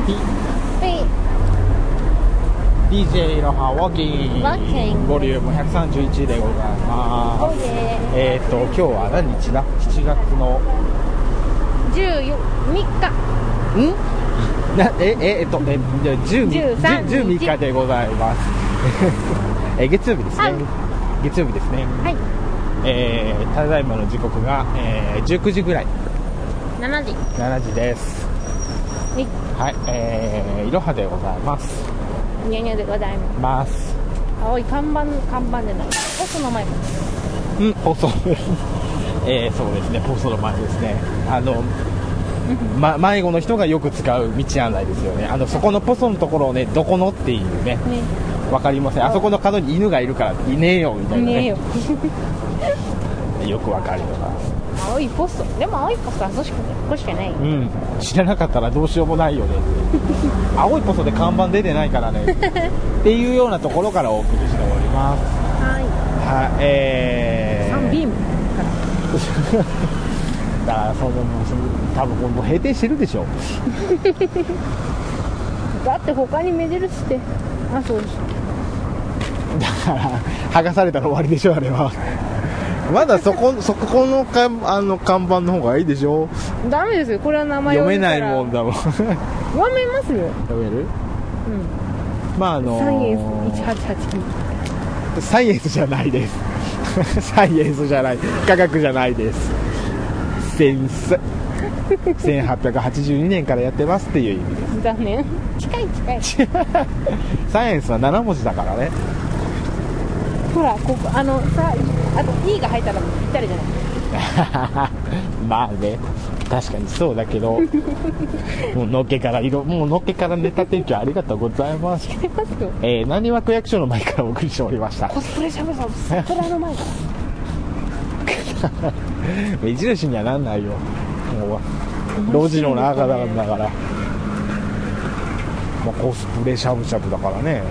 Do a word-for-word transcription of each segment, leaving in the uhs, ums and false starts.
ディージェー いろはウォーキングボリュームひゃくさんじゅういちでございます。えっと今日は何日だ？しちがつのじゅうみっかんなえええっとえじゅうみっかでございますえ月曜日ですね。月曜日ですね。 はい。 えー、ただいまの時刻が、えー、じゅうくじぐらい。 しちじ。 しちじです。 はい。 はい、えー、いろはでございます。 にゃにゃでございます。青い看板、看板でない。ポストの前も。 うん、ポスト。えー、そうですね、ポストの前ですね。あの、ま、迷子の人がよく使う道案内ですよね。あの、そこのポストのところをね、どこのっていうね。ね、わかりません。あそこの角に犬がいるからいねえよみたいなね。いねえよ。よくわかります。 青いポスト。でも青いポストはそしかこしかない。 うん。知らなかったらどうしようもないよね。青いポストで看板出てないからね。っていうようなところからお送りしております。 はい。 はい、えー。 サンビームから。 だからその多分もう閉店してるでしょ。 だって他に目印ってあそうです。 だから剥がされたら終わりでしょあれは。まだそこそこのかあの看板の方がいいでしょ。 ダメですよこれは名前読めないもんだもん。 読めますよ。 読める？うん。まああのー、 サイエンスいちはちはちきゅう。 サイエンスじゃないです。サイエンスじゃない。科学じゃないです。センス。せんはっぴゃくはちじゅうにねんからやってますっていう意味です。 残念。近い近い。 サイエンスはななもじだからね。 ほらここあのさあと E が入ったらぴったりじゃない。 まあね確かにそうだけどもうのっけから色もうのっけからネタ提供ありがとうございます。えー、浪速区役所の前からお送りしておりました。 コスプレしゃべさん桜の前から目印にはなんないよもう路地の中だから、まあ、コスプレしゃぶしゃぶだからね、ね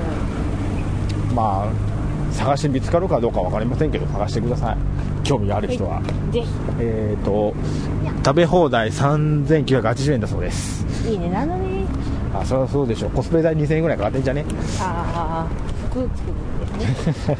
まあ探して見つかるかどうか分かりませんけど探してください興味がある人は。 ぜひ。 えーと食べ放題さんぜんきゅうひゃくはちじゅうえんだそうです。 いいねなんだね。 あそりゃそうでしょコスプレ代にせんえんぐらいかかってんじゃね。ああ服作るんですね。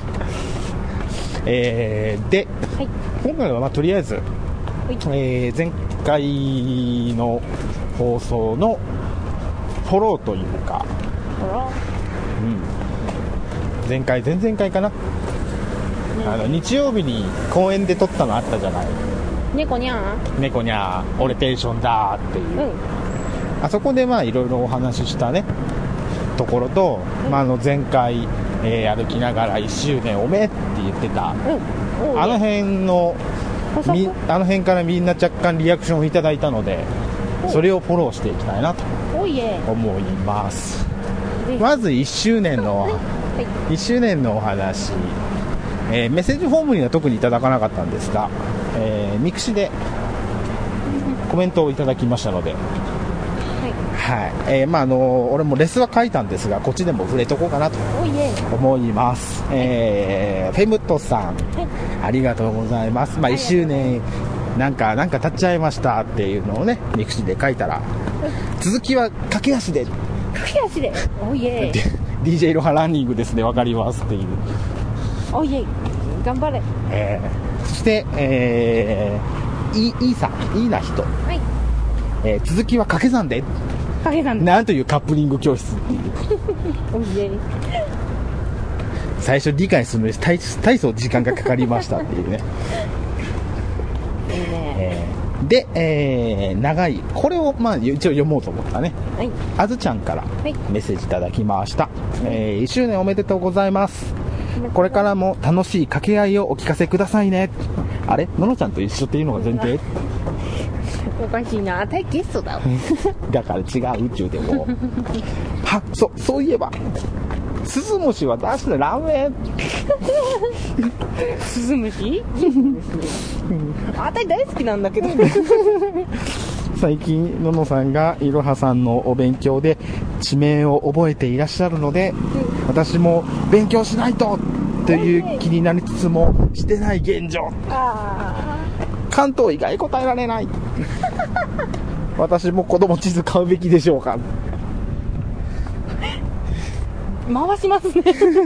えー、で、はい、今回はまあとりあえず、はいえー、前回の放送のフォローというか、フォロー、うん、前回前々回かな、ね、あの日曜日に公園で撮ったのあったじゃない。 猫にゃー猫にゃー俺テンションだーっていう、うん、あそこでまあいろいろお話ししたねところと、うんまあ、あの前回、えー、歩きながらいっしゅうねんおめって言ってた、うん、あの辺のみあの辺からみんな若干リアクションをいただいたのでそれをフォローしていきたいなと思います。まずいっしゅうねんの、はい、いっしゅうねんのお話、えー、メッセージフォームには特にいただかなかったんですが、えー、ミクシでコメントをいただきましたので、はいえーまあ、あの俺もレスは書いたんですがこっちでも触れとこうかなと思います、えー、フェムトさん、はい、ありがとうございます、まあ、いっしゅうねんなんかなんか経っちゃいましたっていうのをねミクシで書いたら続きは駆け足で駆け足でおいえディージェー いろはランニングですね分かりますっていうおいえ頑張れ、 えー、そして、えー、いいいさいいな人、はいえー、続きは掛け算で掛け算なんというカップリング教室っていうおいえ最初理解するのに大層時間がかかりましたっていうねいいね、えー、で、えー、長いこれをまあ一応読もうと思ったね、はい、あずちゃんからメッセージいただきました、はいえー、いっしゅうねんおめでとうございます。これからも楽しい掛け合いをお聞かせくださいね。あれののちゃんと一緒っていうのが前提おかしいな、あたいゲストだだから違う宇宙でもはそそういえばスズムシは出したラーメンスズムシあたい大好きなんだけど最近ののさんがいろはさんのお勉強で地名を覚えていらっしゃるので、うん、私も勉強しないとという気になりつつもしてない現状。あ関東以外答えられない私も子供地図買うべきでしょうか。 回しますね。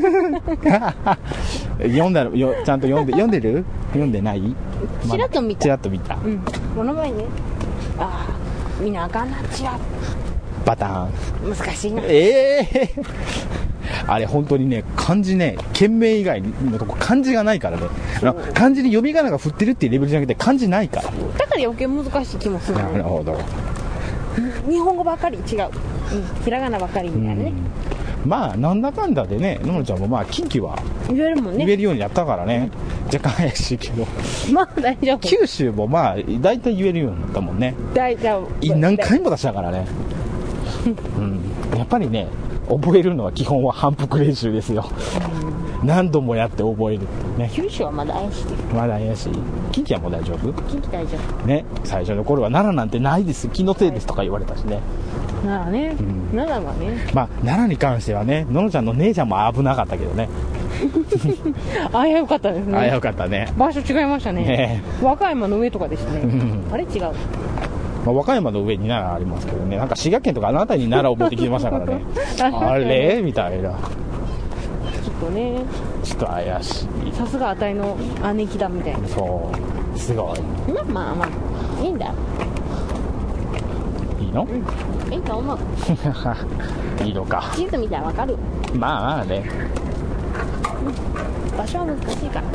読んだらよ、ちゃんと読んで読んでる？読んでない？ ちらっと見た。 ちらっと見た。 うん。この前ね。ああ、みんなあかんなちら。 パターン。 難しいな。 ええー。あれ本当にね、漢字ね、県名以外のとこ漢字がないからね。漢字に読み仮名が振ってるっていうレベルじゃなくて漢字ないから。 だから余計難しい気もする。 なるほど。 日本語ばっかり違う。うん、ひらがなばっかりみたいなね。 まあなんだかんだでね、ののちゃんもまあ近畿は言えるもんね。 言えるようになったからね、うん、若干怪しいけど。 まあ大丈夫。 九州もまあ大体言えるようになったもんね。 大丈夫。 何回も出したからね。うん、やっぱりね、覚えるのは基本は反復練習ですよ。うん、何度もやって覚えるってね。 九州はまだ怪しい。 まだ怪しい。近畿はもう大丈夫？ 近畿大丈夫。 ね、最初の頃は奈良なんてないです、気のせいですとか言われたしね。 奈良ね、うん、奈良はね。 まあ奈良に関してはね、ののちゃんの姉ちゃんも危なかったけどね。 あやよかったですね。 あやよかったね。 場所違いましたね。ね、和歌山の上とかですね。うん、あれ違う。 まあ、和歌山の上に奈良ありますけどね、なんか滋賀県とかあの辺りに奈良を持ってきてましたからね。あれみたいな。 ちょっとね、 ちょっと怪しい。 さすがあたいの姉貴だみたいな。 そうすごい。 まあまあまあいいんだよ。 いいの？ うん、いいと思う。 いいのか。 地図見たらわかる。 まあまあね、 うん、場所は難しいから。 うん、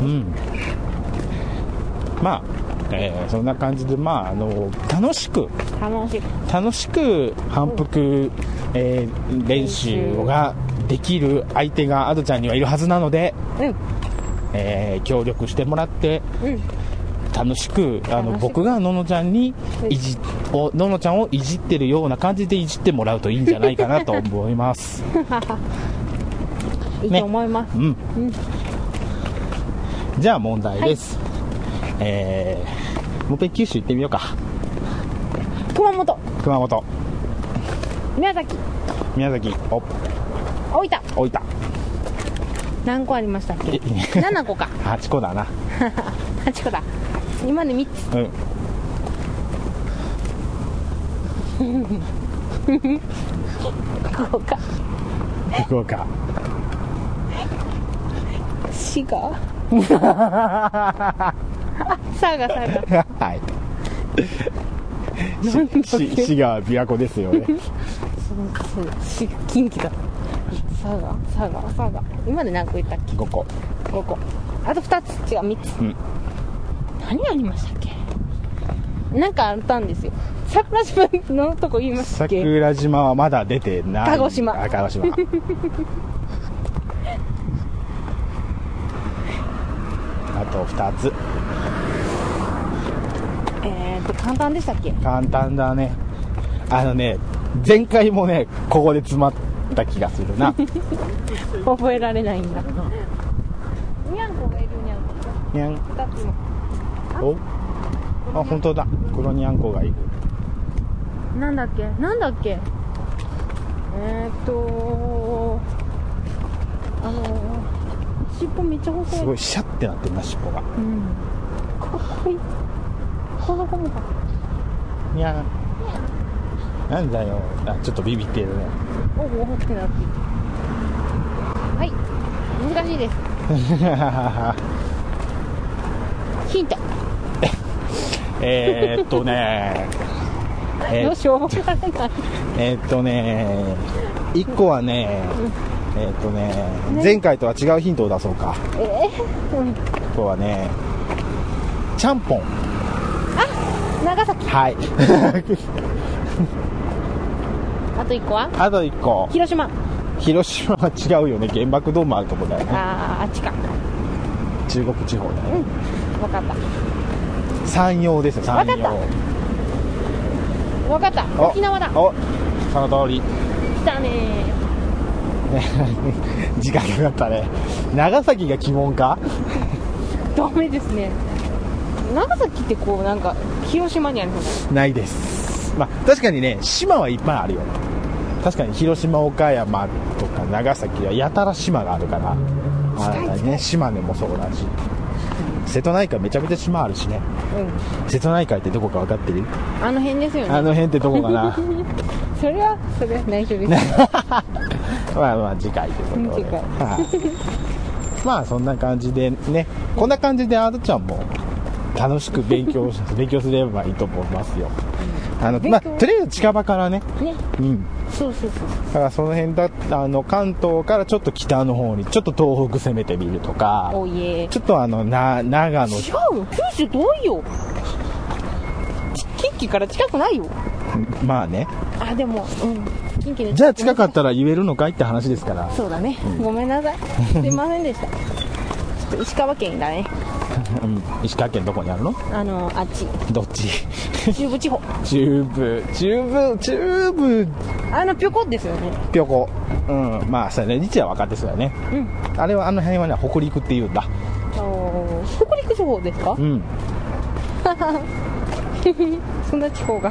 まあえー、そんな感じで、まあ、あの楽しく楽しく楽しく反復、うんえー、練習ができる相手がアドちゃんにはいるはずなので、うんえー、協力してもらって、うん、楽しくあの僕がののちゃんにいじおののちゃんをいじってるような感じでいじってもらうといいんじゃないかなと思います。 いいと思います、ねうんうん、じゃあ問題です、はいえー、もう一回九州行ってみようか。 熊本熊本宮崎宮崎お大分大分何個ありましたっけ？ななこか。 はちこだな。 はちこだ。今でみっつ。うん福岡福岡滋賀佐賀佐賀はい滋賀は琵琶湖ですよね。 そう近畿だ。佐賀佐賀佐賀今で何個言ったっけ？ ごこごこあとふたつ違うみっつ、うん、何ありましたっけ？なんかあったんですよ。桜島のとこ言いましたっけ？ 桜島はまだ出てない。 鹿児島あ鹿児島あとふたつ。 えーと簡単でしたっけ？ 簡単だね。あのね前回もねここで詰まった気がするな。 覚えられないんだ。にゃんこがいるにゃんこ。 にゃん。 ふたつの。 おあ本当だ。黒にゃんこがいる。 なんだっけなんだっけえーっとあのー、尻尾めっちゃ細い。 すごいシャッてなってるな尻尾が。 うんかっこいい。この子もかにゃんなんだよ。あちょっとビビってるね。 おおってなってる。はい難しいです。ヒントえーっとねえー、どうしようられない。 えーっとねいっこはね、うん、えーっとね、ね前回とは違うヒントを出そうか。 えー、うん、 いっこはねちゃんぽん。 あ長崎。 はいあといっこはあといっこ広島。 広島は違うよね。原爆ドームあるとこだよね。 あああっちか。 中国地方だよね。 うん分かった。 山陽ですよ山陽。 分かった沖縄だ。 おその通り。 来たねー時間かかったね。長崎が鬼門かダメですね。長崎ってこうなんか広島にあるの？ ないです。まあ確かにね島はいっぱいあるよ。確かに広島岡山とか長崎はやたら島があるから。あね島根もそうだし瀬戸内海めちゃめちゃ島あるしね、うん、瀬戸内海ってどこか分かってる？ あの辺ですよね。 あの辺ってどこかなそれはそれは内緒ですまあまあ次回ということで、はい、まあそんな感じでね、こんな感じであとちゃんも楽しく勉強勉強すればいいと思いますよ。あの、まあ、とりあえず近場からね。 ね。 うん。 そうそうそう。 だからその辺だ、あの、関東からちょっと北の方に、ちょっと東北攻めてみるとか。 おいえ。 ちょっとあの、な、長野。違うよ。九州遠いよ。近畿から近くないよ。 まあね。 あ、でも、うん。近畿で。 じゃあ近かったら言えるのかいって話ですから。 そうだね。うん、ごめんなさい。すいませんでした。ちょっと石川県だね。 うん、石川県どこにあるの？ あのあっち。 どっち？ 中部地方。 中部中部中部。 あのぴょこですよね。 ぴょこ。うん、まあそれね、日は分かってそうだね。うん。あれはあの辺はね、北陸って言うんだ。 お北陸地方ですか？うん。そんな地方が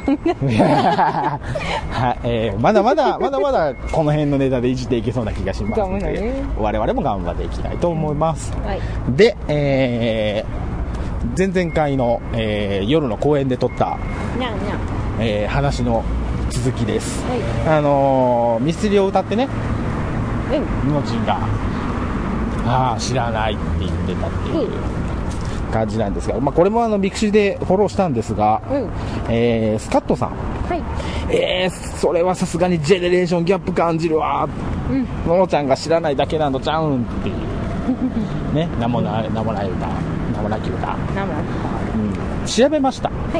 はい、えー、まだまだまだまだこの辺のネタでいじっていけそうな気がしますので、ね、我々も頑張っていきたいと思います、はい、で、えー、前々回の、えー、夜の公園で撮ったにゃんにゃん、 えー、話の続きです、はい、あのー、ミステリーを歌ってね、うん、のちんがああ知らないって言ってたっていう、うん感じなんですが、まあ、これもあのミクシーでフォローしたんですが、うんえー、スカットさん、はいえー、それはさすがにジェネレーションギャップ感じるわ、うん、ののちゃんが知らないだけなのちゃうんっていうね、名もな名もない歌名もなき歌名もなき歌、うん、調べました、はい、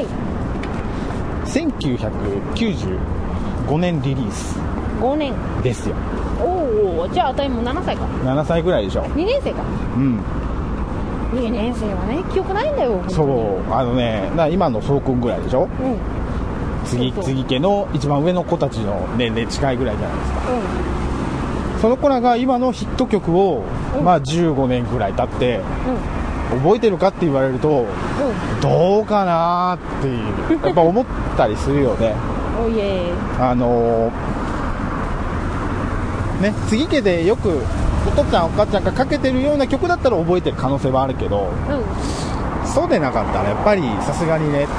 せんきゅうひゃくきゅうじゅうごねんリリースごねんですよ。 おお、じゃああたいもななさいかななさいぐらいでしょ。 にねん生か。うんにねん生はね、記憶ないんだよ。 そうあのね、今のそうくんぐらいでしょ、うん、次そうそう次家の一番上の子たちの年齢近いぐらいじゃないですか、うん、その子らが今のヒット曲を、うんまあ、じゅうごねんぐらい経って、うん、覚えてるかって言われると、うん、どうかなっていうやっぱ思ったりするよねおいえあのー、ね次家でよくお父ちゃんお母ちゃんがかけてるような曲だったら覚えてる可能性はあるけど、うん、そうでなかったらやっぱりさすがにね、うん、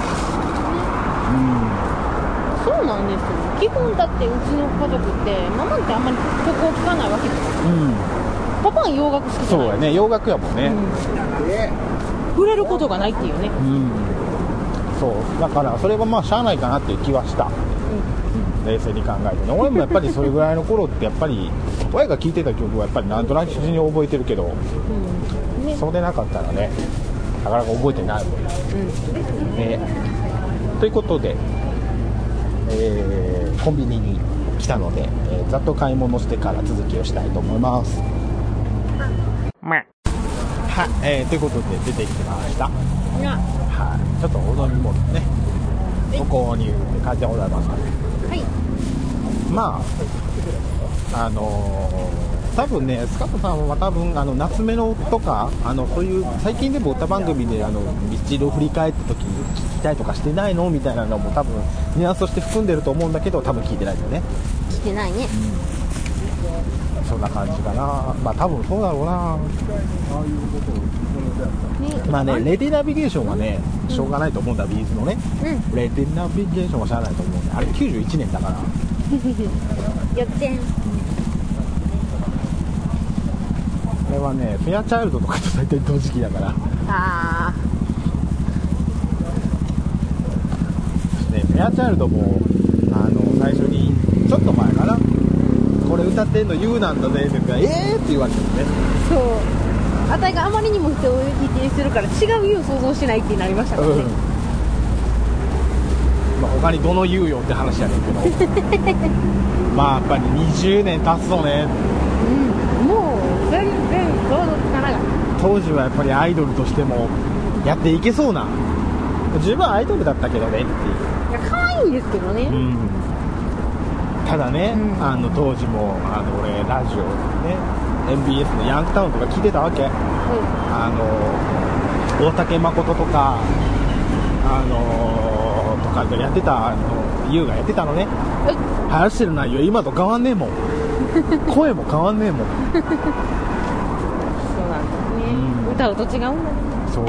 そうなんですよ。基本だってうちの家族ってママってあんまり曲を聴かないわけですよ、うん、パパは洋楽好きじゃない。 そうやね、洋楽やもんね、うん、 触れることがないっていうね、うん、 そうだからそれはまあしゃあないかなっていう気はした、うん、冷静に考えてね。俺もやっぱりそれぐらいの頃ってやっぱり親が聴いてた曲はやっぱりなんとなくに覚えてるけど、うんね、そうでなかったらねなかなか覚えてないもん、うんね、ということで、えー、コンビニに来たので、えー、ざっと買い物してから続きをしたいと思います。はい、えー、ということで出てきました、はい、ちょっとお飲み物ねご購入って書いてございます、はい、まああのー、多分ねスカットさんは多分あの夏メロとかあのそういう最近でも歌番組であのミスチルを振り返った時に聞きたいとかしてないのみたいなのも多分ニュアンスとして含んでると思うんだけど多分聞いてないよね。 聞いてないね、 うん、そんな感じかな。まあ多分そうだろうな、ね、まあねレディナビゲーションはねしょうがないと思うんだ、ビーズのね、うん、レディナビゲーションはしゃあないと思うんで、あれきゅうじゅういちねんだからやってん。 これはねフェアチャイルドとかと大体同時期だから、あね、フェアチャイルドもあの最初にちょっと前かな、これ歌ってんの ユー なんだぜって言ったらえーって言われてるね。 そうあたいがあまりにも人を否定するから違う ユー 想像しないってなりましたからね、うんまあ、他にどの ユー よって話やねんけどまあやっぱりにじゅうねん経つとね、 うん、もう全然想像つかなかった。 当時はやっぱりアイドルとしてもやっていけそうな、十分アイドルだったけどねっていう。 いや可愛いんですけどね、うん、 ただね、うん、あの当時もあの俺ラジオね エムビーエス のヤングタウンとか聞いてたわけ、うん、あの大竹誠とかあのとかやってたあの ユー がやってたのね。話してる内容今と変わんねえもん声も変わんねえもんそうなんですね、うん、歌うと違うんだね。 そう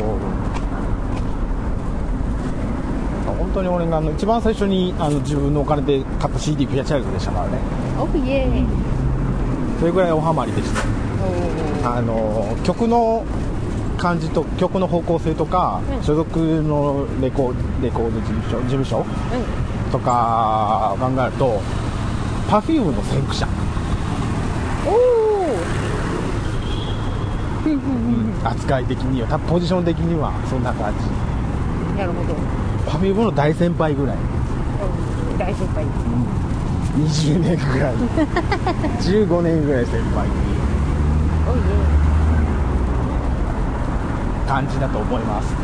本当に俺があの一番最初にあの自分のお金で買った シーディー ピアチャイルドでしたからね。 おーイエーイ、 それぐらいおハマりでした。あの曲の感じと曲の方向性とか、うん、所属のレコ、レコード事務所、事務所、うん、とか考えると Perfume の先駆者。 おー、うん、 扱い的には多分ポジション的にはそんな感じ。 なるほど。 Perfume の大先輩ぐらい、 うん、大先輩、うん、 にじゅうねんぐらいじゅうごねんぐらい先輩においえ感じだと思います、うん、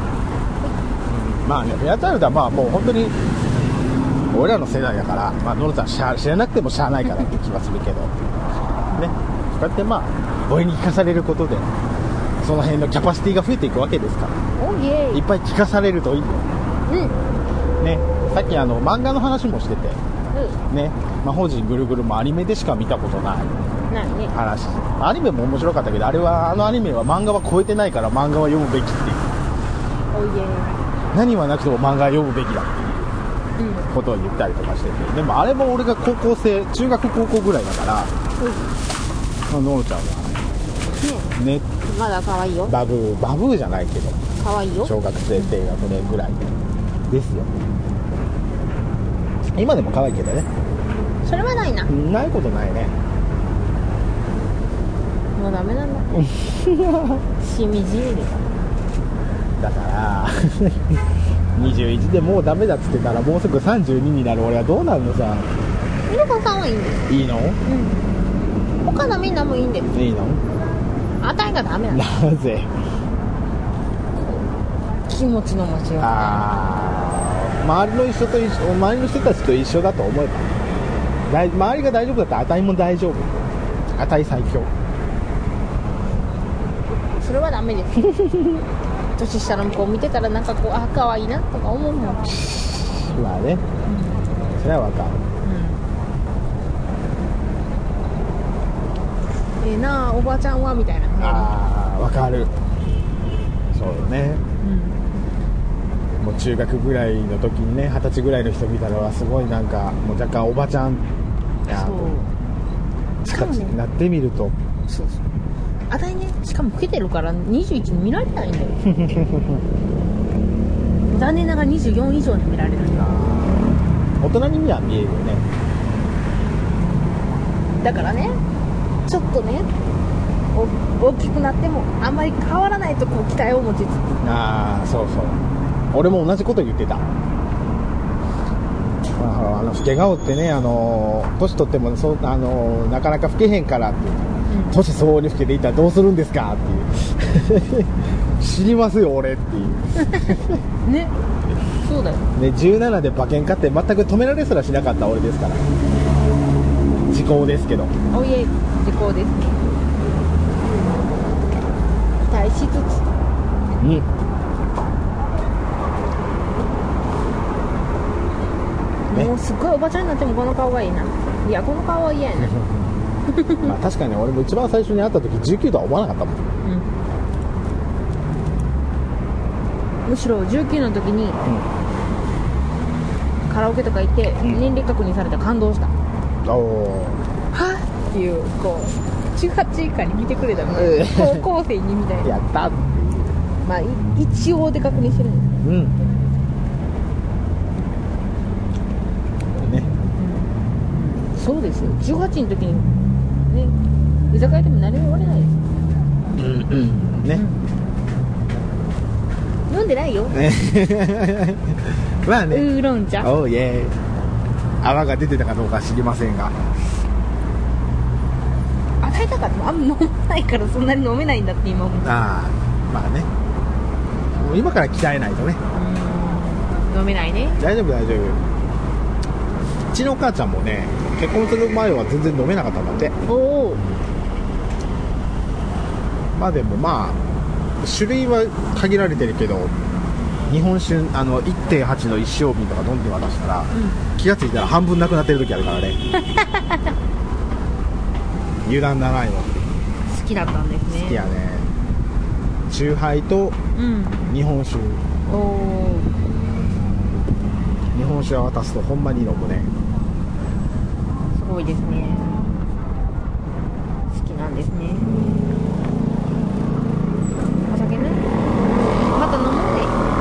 まあね、ピアチャイルドはまあもう本当に俺らの世代だから、まあ、ノロさん知ら、知らなくてもしゃあないからって気はするけどね、こうやってまあ声に聞かされることでその辺のキャパシティが増えていくわけですから、 おいえいっぱい聞かされるといいよ、 うんね、さっきあの漫画の話もしてて、 うんね、魔法陣ぐるぐるもアニメでしか見たことない話、アニメも面白かったけど、あれはあのアニメは漫画は超えてないから漫画は読むべきっていう、 おいえ何はなくても漫画は読むべきだっていうことを言ったりとかしてて、でもあれも俺が高校生、中学高校ぐらいだから、うん、ののちゃんはね、ね、 まだ可愛いよ。 バブー、バブーじゃないけど可愛いよ。 小学生低学年ぐらいですよ。今でも可愛いけどね。 それはないな。 ないことないね。 もうダメなんだ。しみじみだからにじゅういちでもうダメだっつってたらもうすぐさんじゅうにになる俺はどうなるのさ。 みのこさんはいいんです。 いいの？うん。 他のみんなもいいんです。 いいの？ あたいがダメなんだ。 なぜ？ 気持ちの持ちよう。 ああ、周りの人と一緒、周りの人たちと一緒だと思えば、大周りが大丈夫だったらあたいも大丈夫。あたい最強。 それはダメです。年下の子を見てたらなんかこう、あ、可愛いなとか思うもん。 まあね、うん、それはわかる。 うん、ええー、なあおばちゃんはみたいな。 ああ、わかる。そうね。うん、もう中学ぐらいの時にね、二十歳ぐらいの人見たらはすごいなんかもう若干おばちゃん。そう。しかもね、なってみると。 そうそう。あたいね、しかも老けてるからにじゅういちに見られないんだよ。残念ながらにじゅうよん以上に見られるんだ。 大人には見えるよね。 だからね、ちょっとね、大きくなってもあんまり変わらないとこう期待を持ちつつ。 ああ、そうそう。俺も同じこと言ってた。あの老け顔ってね、あの年取ってもそうあのなかなか老けへんからっていう。年相応に老けていたらどうするんですかっていう知りますよ俺っていうね、そうだよね。じゅうななで馬券買って全く止められすらしなかった俺ですから。時効ですけど。 おいえ、時効です。期待しつつ、 うん、 もうすっごいおばちゃんになってもこの顔がいいな。いや、この顔は嫌やな。 まあ確かに俺も一番最初に会った時じゅうきゅうとは思わなかったもん、うん、 むしろじゅうきゅうの時に、うん、カラオケとか行って、うん、年齢確認されたら感動した。おー、はっっていう、こうじゅうはち以下に見てくれたみたいな、高校生にみたいなやったっていう、 まあ一応で確認してるんです。うんね、うん、そうですよ。じゅうはちの時にね、居酒屋でも何も言われないです。 うんうんね、 うん、飲んでないよ。 まあね。 ウーロン茶。 おーイエーイ。泡が出てたかどうか知りませんが。 与えたかってもあんま飲まないからそんなに飲めないんだって今思う。 ああ、まあね。もう今から鍛えないとね。 うん、飲めないね。 大丈夫大丈夫。うちのお母ちゃんもね、結婚する前は全然飲めなかったんだって。おお。まあでもまあ種類は限られてるけど、日本酒あの いってんはち の一升瓶とか飲んで渡したら、うん、気がついたら半分なくなってる時あるからね。油断ならないの。 好きだったんですね。 好きやね。 チューハイと日本酒、うん、 お日本酒は渡すとほんまに飲むね。 すごいですね。好きなんですね。お酒ね、また飲もうね。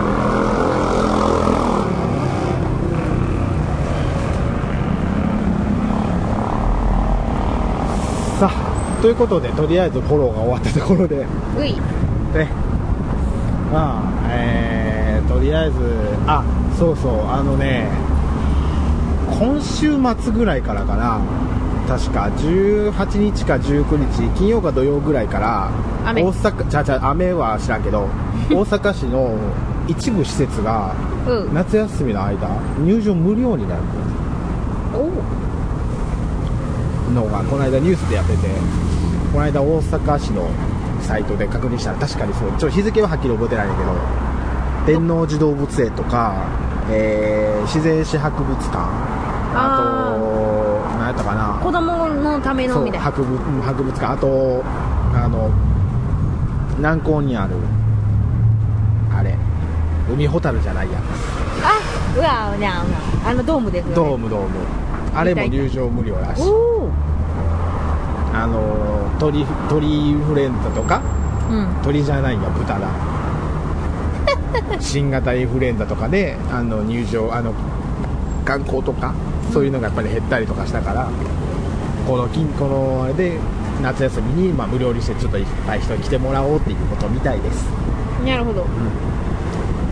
さあ、ということでとりあえずフォローが終わったところで、 ういね、まあ、えー、とりあえず、あ、そうそう、あのね、今週末ぐらいからかな、確かじゅうはちにちかじゅうくにち、金曜か土曜ぐらいから雨大阪、じゃじゃ雨は知らんけど大阪市の一部施設が夏休みの間入場無料になるのがこの間ニュースでやってて、この間大阪市のサイトで確認したら確かにそう、ちょっと日付ははっきり覚えてないんだけど、天王寺動物園とか、えー、自然史博物館、あと何やったかな、 子供のためのみたいな博物、博物館、あとあの南港にあるあれ海ホタルじゃないや、 あ、うわうわあのドームですよね。 ドームドーム、あれも入場無料らしい。あの鳥鳥インフルエンザとか、うん、鳥じゃないや豚だ新型インフルエンザとかであの入場、あの観光とかそういうのがやっぱり減ったりとかしたから、この金このあれで夏休みに、まあ、無料にしてちょっといっぱい人に来てもらおうっていうことみたいです。 なるほど、うん、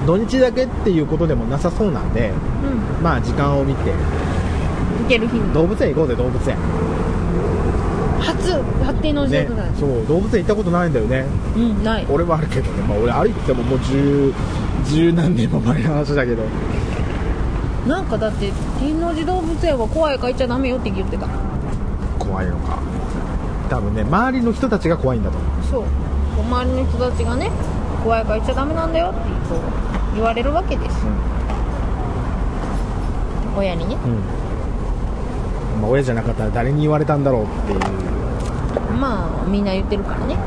土日だけっていうことでもなさそうなんで、うん、まあ時間を見て行ける日に動物園行こうぜ。動物園初発展の時代、ね、 そう動物園行ったことないんだよね。 うんない。 俺はあるけどね、まあ、俺歩いてももう十十何年も前の話だけど、 なんかだって天王寺動物園は怖いから行っちゃダメよって言ってた。 怖いのか多分ね、周りの人たちが怖いんだと思う。 そう周りの人たちがね、怖いから行っちゃダメなんだよってこう言われるわけです、うん、親にね、 うん、まあ、親じゃなかったら誰に言われたんだろうっていう、 まあみんな言ってるからね、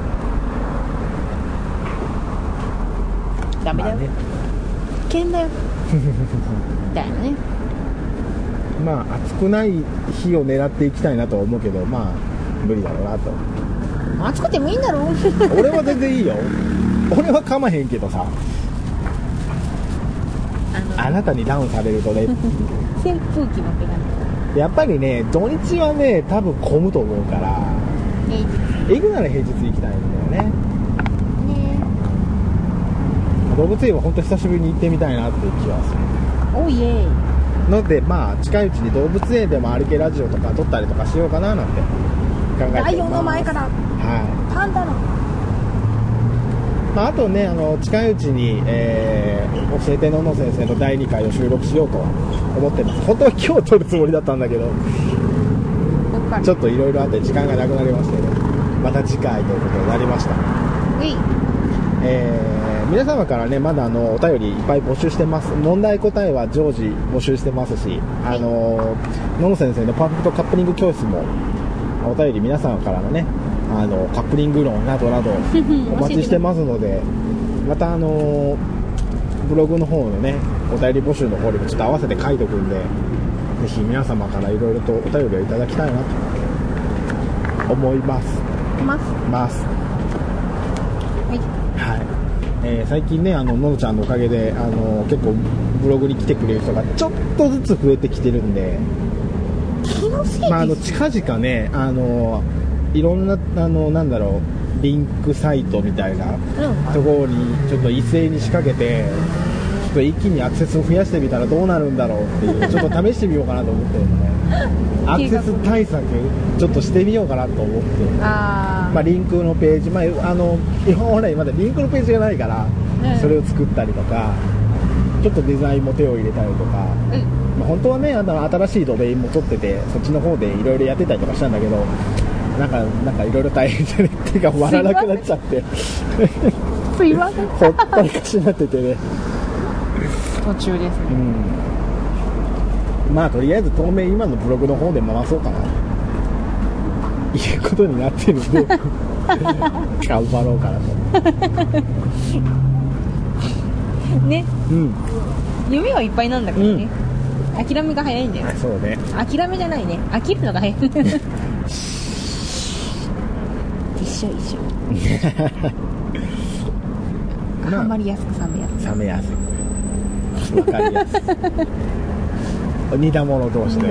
ダメだよ、まあね、危険だよみたいなね。 まあ暑くない日を狙っていきたいなとは思うけど、まあ無理だろうなと。 暑くてもいいんだろ俺は全然いいよ。俺はかまへんけどさ、あ, あなたにダウンされるとね扇風機も手がないやっぱりね、土日はね多分混むと思うから、行くなら平日行きたいんだよね。ね、動物園は本当久しぶりに行ってみたいなっていう気はする。 おいえので、まあ近いうちに動物園でも歩けラジオとか撮ったりとかしようかななんて考えてます。 ライオンの前から、はい、パンダの、 まあ、あとね、あの近いうちに、えー、教えてのの先生のだいにかいを収録しようと思ってます。本当は今日撮るつもりだったんだけど、ちょっといろいろあって時間がなくなりましてね、また次回ということになりました。えー、皆様からね、まだあのお便りいっぱい募集してます。問題答えは常時募集してますし、あののの先生のパーフェクトカップリング教室もお便り皆様からのね、あのカップリング論などなどお待ちしてますのでまたあのブログの方のねお便り募集の方にもちょっと合わせて書いておくんで、ぜひ皆様からいろいろとお便りをいただきたいなと思いますますますはい、 はい、えー、最近ね、あのののちゃんのおかげであの結構ブログに来てくれる人がちょっとずつ増えてきてるんで、 気のせいです、 まあ、あの近々ね、あのいろんなあのなんだろうリンクサイトみたいなところにちょっと一斉に仕掛けて、ちょっと一気にアクセスを増やしてみたらどうなるんだろうっていうちょっと試してみようかなと思ってるのでアクセス対策ちょっとしてみようかなと思って、あ、まあ、リンクのページ、まあ、あの本来まだリンクのページがないから、うん、それを作ったりとか、ちょっとデザインも手を入れたりとか、うん、まあ、本当はね、あの新しいドメインも取っててそっちの方でいろいろやってたりとかしたんだけど、なんかなんかいろいろ大変で、ね、手が回らなくなっちゃってすいませんほったりかしになっててね、 途中ですね、うん、 まあとりあえず当面今のブログの方で回そうかな。 いうことになってるんで頑張ろうかなとね、 うん、 夢はいっぱいなんだけどね、うん、諦めが早いんだよ。 そうね、 諦めじゃないね、飽きるのが早い一緒一緒ハマりやすく冷めやすく、 冷めやすい、わかりやすい似た者同士で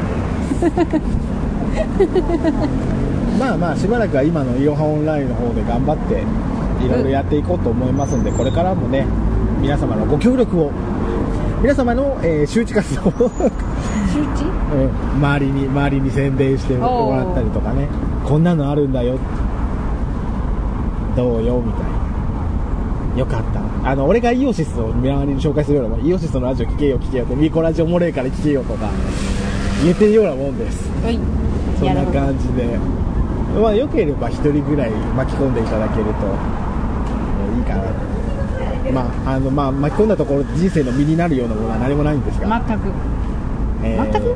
まあまあしばらくは今のいろはオンラインの方で頑張っていろいろやっていこうと思いますんで、これからもね皆様のご協力を、皆様の、えー、周知活動を周知、うん、周りに周りに宣伝してもらったりとかね、こんなのあるんだよ、どうよみたいな、よかった、あの俺がイオシスを周りに紹介するようなもん、イオシスのラジオ聞けよ聞けよって、ミコラジオモレーから聞けよとか言ってるようなもんです。はい、そんな感じで、まあ良ければ一人ぐらい巻き込んでいただけるといいかなと。まああのまあ巻き込んだところ人生の身になるようなものは何もないんですが、 全く、えー、全く全く、うん、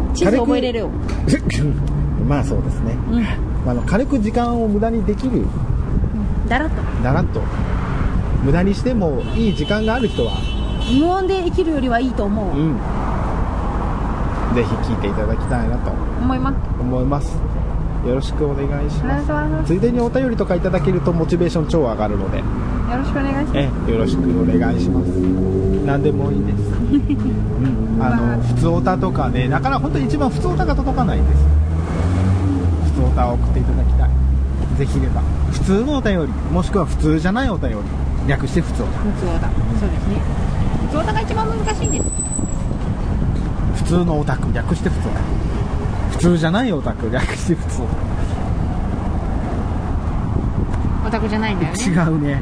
地図覚えれるよまあそうですね、うん、あの軽く時間を無駄にできる、うん、 だらっとだらっと無駄にしてもいい時間がある人は無音で生きるよりはいいと思う、うん、 ぜひ聞いていただきたいなと思います思います。よろしくお願いします。ついでにお便りとかいただけるとモチベーション超上がるので、 よろしくお願いします。 えよろしくお願いします。何でもいいです、うん、あの普通オタとかで、だから本当に一番普通オタが届かないんです。普通オタを送っていただきたい。ぜひれば普通のお便り、もしくは普通じゃないお便り、略して普通オタ。 普通オタ、そうですね。普通オタが一番難しいんです。 普通のオタク、略して普通オタ。普通じゃないオタク、略して普通オタ。オタクじゃないんだよね。 違うね。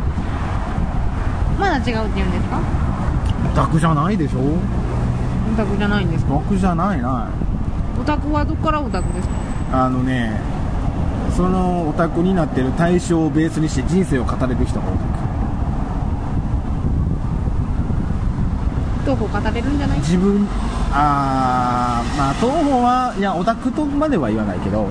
まだ違うって言うんですか？ オタクじゃないでしょ。オタクじゃないんですか？ オタクじゃないな。 オタクはどこからオタクですか？ あのね、そのオタクになってる対象をベースにして人生を語れる人がオタク。東宝語れるんじゃない？ 自分、あー、まあ東宝はいやオタクとまでは言わないけど、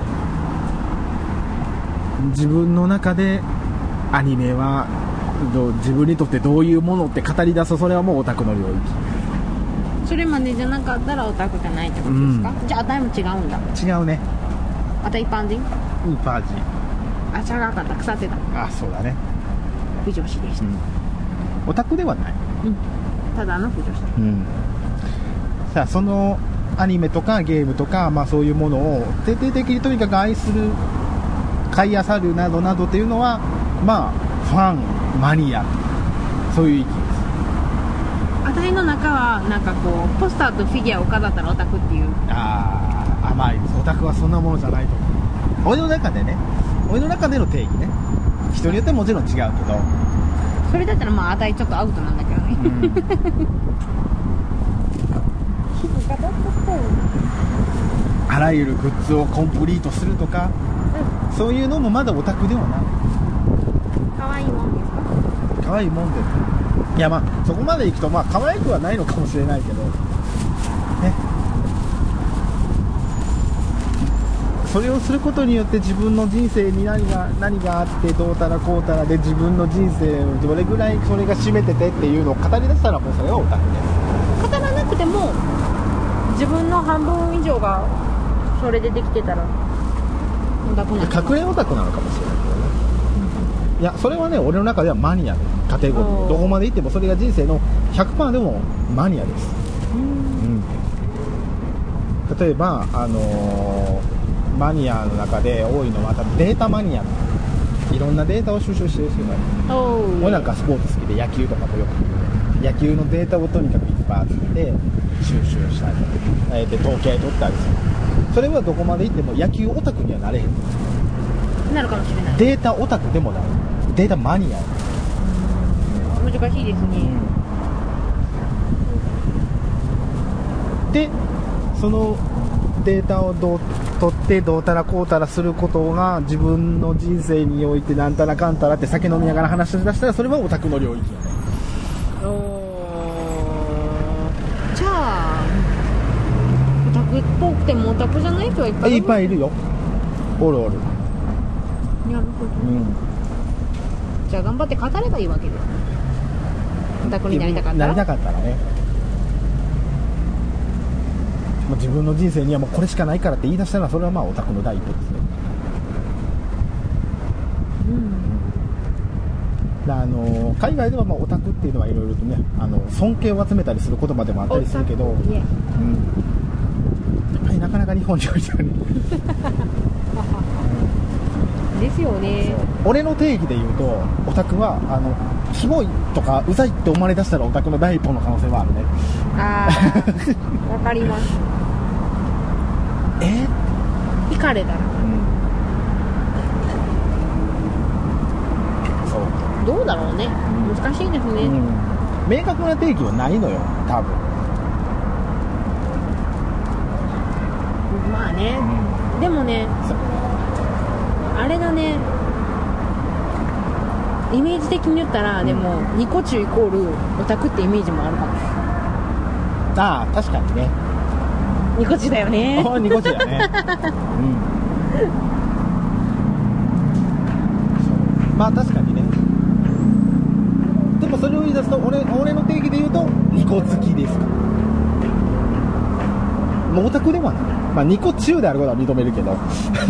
自分の中でアニメはどう自分にとってどういうものって語り出す、それはもうオタクの領域。 それまでじゃなかったらオタクじゃないってことですか？うん、じゃああたいも違うんだ。 違うね。 あたい一般人？ 一般人。 あ、違かった、腐ってた。 あ、そうだね。 不女子でした、うん、 オタクではない、 うん、ただの不女子、 うん、さあそのアニメとかゲームとか、まあ、そういうものを徹底的にとにかく愛する、買い漁るなどなどっていうのは、まあファン、マニア、そういう意義です。 あたいの中はなんかこうポスターとフィギュアを飾ったらオタクっていう。 ああ、甘いです。オタクはそんなものじゃないと思う。俺の中でね、俺の中での定義ね、人によってもちろん違うけど、 それだったらまああたいちょっとアウトなんだけどね、うん、 あらゆるグッズをコンプリートするとか、うん、そういうのもまだオタクではない。 可愛いもんですか？ 可愛いもんです。いや、まあそこまでいくとまあ可愛くはないのかもしれないけどね、それをすることによって自分の人生に何が何があってどうたらこうたらで、自分の人生をどれぐらいそれが占めててっていうのを語り出したら、もうそれはオタクです。 語らなくても自分の半分以上がそれでできてたらオタクなのか。 隠れオタクなのかもしれないけどね、うん、いやそれはね、俺の中ではマニアのカテゴリー。どこまで行ってもそれが人生の ひゃくパーセント でもマニアです、うんうん、例えばあのーマニアの中で多いのは多分データマニア、いろんなデータを収集してる人がいる。俺なんかスポーツ好きで野球とかもよく見る。野球のデータをとにかくいっぱい集めて収集したり、えー、で統計取ったりする。それはどこまで行っても野球オタクにはなれへん。 なるかもしれない。 データオタクでもない。データマニア。 難しいですね、 うん、でそのデータをどう取ってどうたらこうたらすることが自分の人生においてなんたらかんたらって酒飲みながら話し出したら、それはオタクの領域よね。 おじゃあオタクっぽくてもオタクじゃない人はいっぱいいる。 いっぱいいるよ。おるおる。 なるほど、 うん、 じゃあ頑張って語ればいいわけで、オタクになりたかったらなりたかったらね、もう自分の人生にはもうこれしかないからって言い出したら、それはまあオタクの第一歩ですね。うん、であの海外ではまあオタクっていうのはいろいろとね、あの尊敬を集めたりする言葉でもあったりするけど、うん、やっぱりなかなか日本においてはねですよね。 俺の定義で言うと、オタクはあのキモいとかうざいって思われ出したらオタクの第一歩の可能性はあるね。 ああ、わかります。 え惹かれたら、うん、 そうどうだろうね、うん、難しいですね、うん、 明確な定義はないのよ、多分。 まあね、うん、でもね、あれだね、イメージ的に言ったら、うん、でもニコチュイコールオタクってイメージもあるかも。 ああ、確かにね。 ニコチュだよね。 ああ、ニコチュだね。うん。まあ確かにね。でもそれを言い出すと、俺、俺の定義で言うとニコ好きですか。もうオタクではない。まあニコチュであることは認めるけど。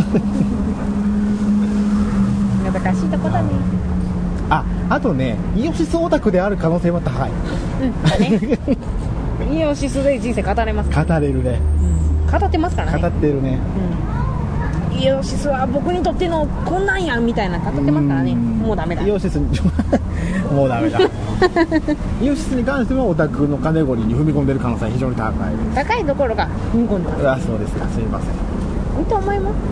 難しいとこだね。 あ、あとね、イオシスオタクである可能性は高い。 うんだね。イオシスで人生語れますか。 語れるね、 うん、語ってますからね。 語ってるね、 うん、イオシスは僕にとってのこんなんやんみたいな語ってますからね。もうダメだ。 イオシスにもうダメだ。イオシスに関してはオタクのカテゴリーに踏み込んでる可能性は非常に高いです。 高いところが踏み込んでます。 あ、そうですか、すいません。 いいと思います。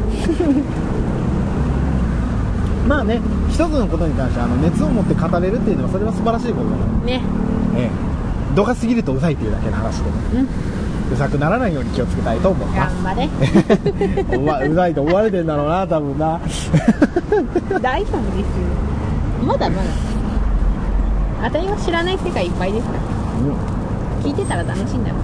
まあね、一つのことに関してあの熱を持って語れるっていうのはそれは素晴らしいことだね。ええ、度が過ぎるとうざいっていうだけの話で、うん、うざくならないように気をつけたいと思います。 頑張れ。 う, わうざいと思われてんだろうな、多分な。 大丈夫ですよ。まだまだあたりは知らない世界いっぱいですから、うん、聞いてたら楽しいんだろう。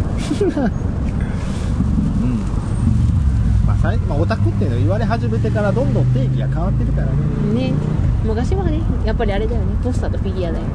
まあ、オタクっていうの言われ始めてからどんどん定義が変わってるからね。 ね、昔はね、やっぱりあれだよね、ポスターとフィギュアだよね。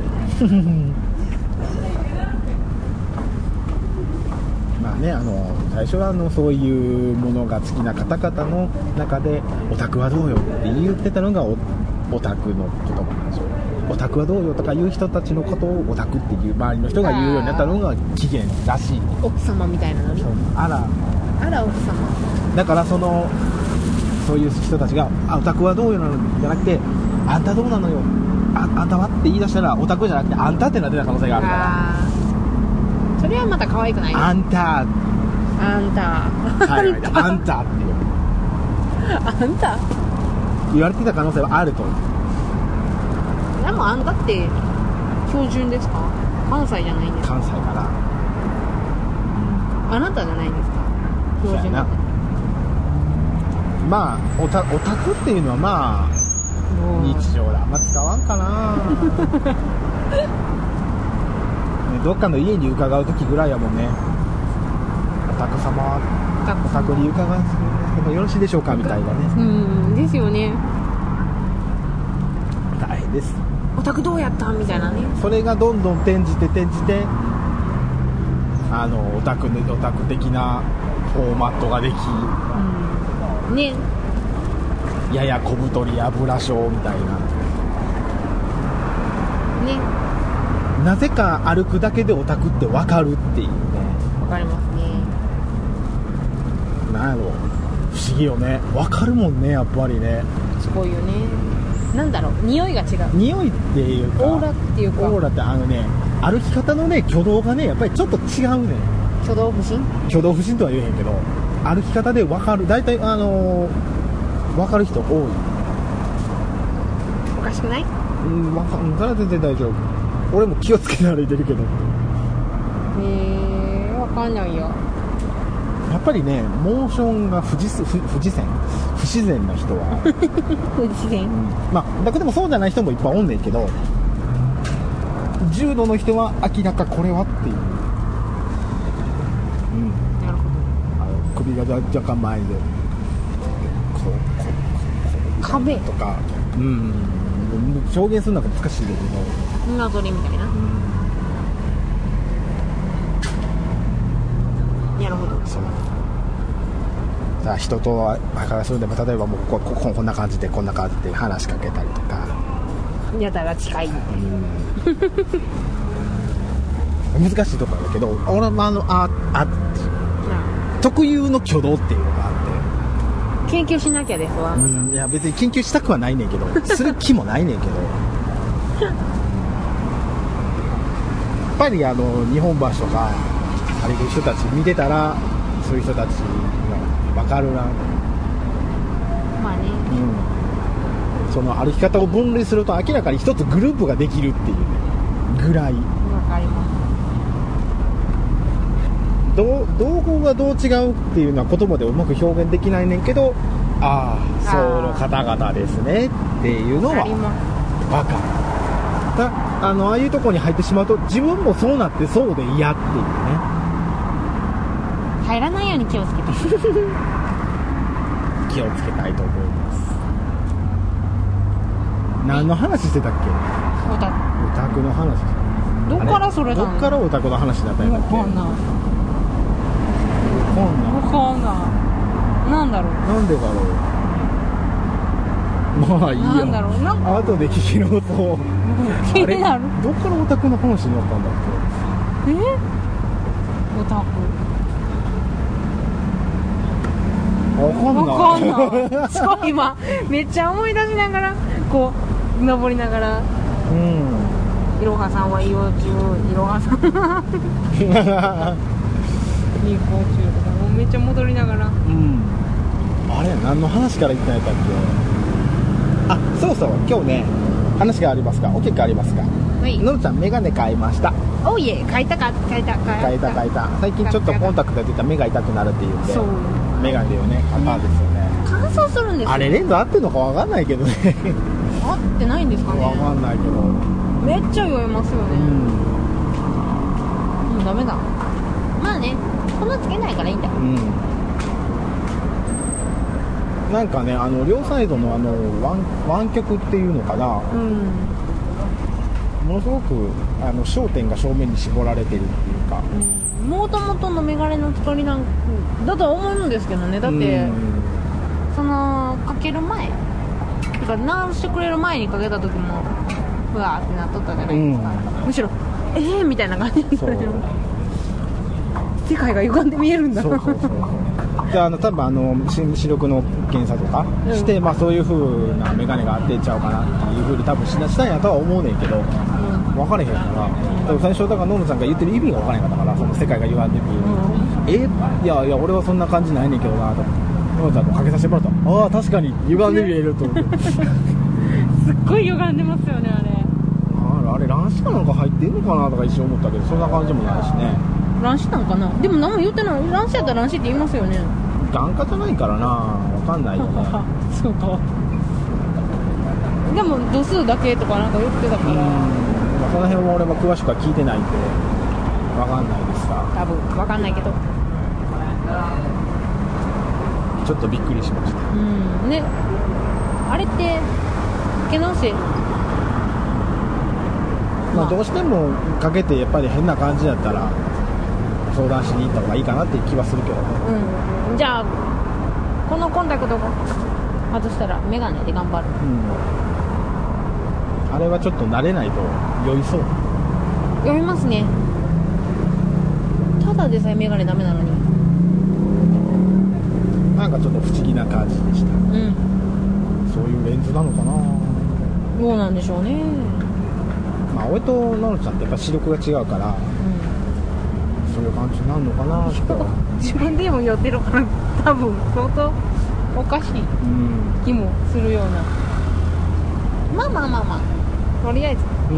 まあね、あの最初はあのそういうものが好きな方々の中でオタクはどうよって言ってたのが オ, オタクの言葉なんですよ。オタクはどうよとか言う人たちのことをオタクっていう周りの人が言うようになったのが起源らしい。 奥様みたいなのに。 あらあら奥様。 だからそのそういう人たちがあオタクはどうよなのじゃなくてあんたどうなのよ あ, あんたはって言い出したらオタクじゃなくてあんたってなってた可能性があるから。 あそれはまた可愛くない。 あんたあんたはい、はい、あんたっていうあんた言われてた可能性はあると思う。 でもあんたって標準ですか。関西じゃないんですか。 関西かな、 うん、あなたじゃないですか標準だ。 まあオ タ, オタクっていうのはまあ日常であんま使わんかな。どっかの家に伺う時ぐらいやもんね。オタク様はオタクに伺ってもよろしいでしょうかみたいなね。 うんですよね。 大変です。 オタクどうやったみたいなね。それがどんどん転じて転じてあのオタクオタク的なフォーマットができ、 うん、ね、 やや小太り油症みたいなね。 なぜか歩くだけでオタクって分かるっていうね。 分かりますね。 なんやろ、不思議よね。分かるもんね、やっぱりね。 すごいよね。なんだろう、匂いが違う。 匂いっていうかオーラっていうか、 オーラってあのね、歩き方のね挙動がねやっぱりちょっと違うね。 挙動不審挙動不審とは言えへんけど歩き方で分かる。大体あのー、分かる人多い。 おかしくない？ うん、分かる。それは全然大丈夫。俺も気をつけて歩いてるけど。へえ、分かんないよ。 やっぱりねモーションが不自不不自然不自然な人は不自然、うん、 まあだけどもそうじゃない人もいっぱいおんねんけど、重度の人は明らかこれはっていう、うん、 なるほど。 あの首が若干前でこうこう壁とか、うん、表現するのが難しいけど港鳥みたいな、うん、なるほど。 そうさあ人とは話するでも例えばもうこここんな感じでこんな感じで話しかけたりとかやたら近い、うん、 難しいところだけど俺もあのああ特有の挙動っていうのがあって研究しなきゃですわ、 うん、いや別に研究したくはないねんけどする気もないねんけどやっぱりあの日本橋とかあれいう人たち見てたらそういう人たちが分かるな。 まあね、 うん、その歩き方を分類すると明らかに一つグループができるっていうぐらい。 分かります。 ど動向がどう違うっていうのは言葉でうまく表現できないねんけど、ああその方々ですねっていうのは分かる。だあのああいうとこに入ってしまうと自分もそうなってそうで嫌っていうね。 入らないように気をつけて気をつけたいと思います。何の話してたっけ？ オタク。 オタクの話。 どっからそれたの？ どっからオタクの話だったんだっけ？ わかんない。 わかんない。 わかんない。なんだろう。 なんでだろう。まあいいや。 なんだろう。なんか後で聞き直そう。 気になる。 どっからオタクの話になったんだっけ？え？オタク。 わかんない。 わかんない。そう今めっちゃ思い出しながらこう登りながら。うん。いろはさんは移動中、いろはさんは移行中とかもうめっちゃ戻りながら。うん。 あれ何の話から言ってないかっけ？あ、そうそう今日ね話がありますか？お結果ありますか？はい。のるちゃんメガネ買いました。 おいえ買いたか買いた買いた買いた最近ちょっとコンタクトで出た目が痛くなるっていうんで。そう。メガネをね買ったんですよね。 乾燥するんですよ。 あれレンズ合ってんのかわかんないけどね。 合ってないんですかね。 わかんないけど。 めっちゃ酔いますよね。うん。もうダメだ。まあね、こんなつけないからいいんだ。うん。 なんかね、あの両サイドのあの湾湾曲っていうのかな。うん。ものすごくあの焦点が正面に絞られてるっていうか。 うん。もともとのメガネの作りなんだとは思うんですけどね。だって、うん、そのかける前てか直してくれる前にかけた時もうわーってなっとったじゃないですか、うん、むしろえーみたいな感じで世界が歪んで見えるんだ。そうそうそうであの多分あの視力の検査とかして、うん、まあ、そういう風なメガネがあってんちゃうかなっていう風に多分しなしたんやとは思うねんけど、うん、分かれへんから、うん、最初だからノムさんが言ってる意味が分からへんかったからその世界が歪んで見える、うん、えいやいや俺はそんな感じないねんけどなとノムさんとかけさせてもらったらああ確かに歪んで見えると思ってすっごい歪んでますよねあれあれ乱視かなんか入ってんのかなとか一瞬思ったけどそんな感じもないしね。 乱視なんかな。でも何も言ってない。乱視やったら乱視って言いますよね。 眼科じゃないからな分かんないよねそうか。でも度数だけとかなんか言ってたから、うん、 その辺も俺も詳しくは聞いてないんで分かんないですが多分分かんないけどちょっとびっくりしました。 うんね。あれってかけ直せまあ、どうしてもかけてやっぱり変な感じだったら相談しに行った方がいいかなっていう気はするけどね、 うん、じゃあこのコンタクトが外したらメガネで頑張る、うん、 あれはちょっと慣れないと酔いそう。 酔いますね。ただでさえメガネダメなのになんかちょっと不思議な感じでした、うん、そういうレンズなのかな。 どうなんでしょうね。 まあ、俺とナノちゃんってやっぱ視力が違うから、うん、そういう感じになるのかなと自分でも寄ってるから多分相当おかしい気もするような、うん、まあまあまあまあとりあえず、うん、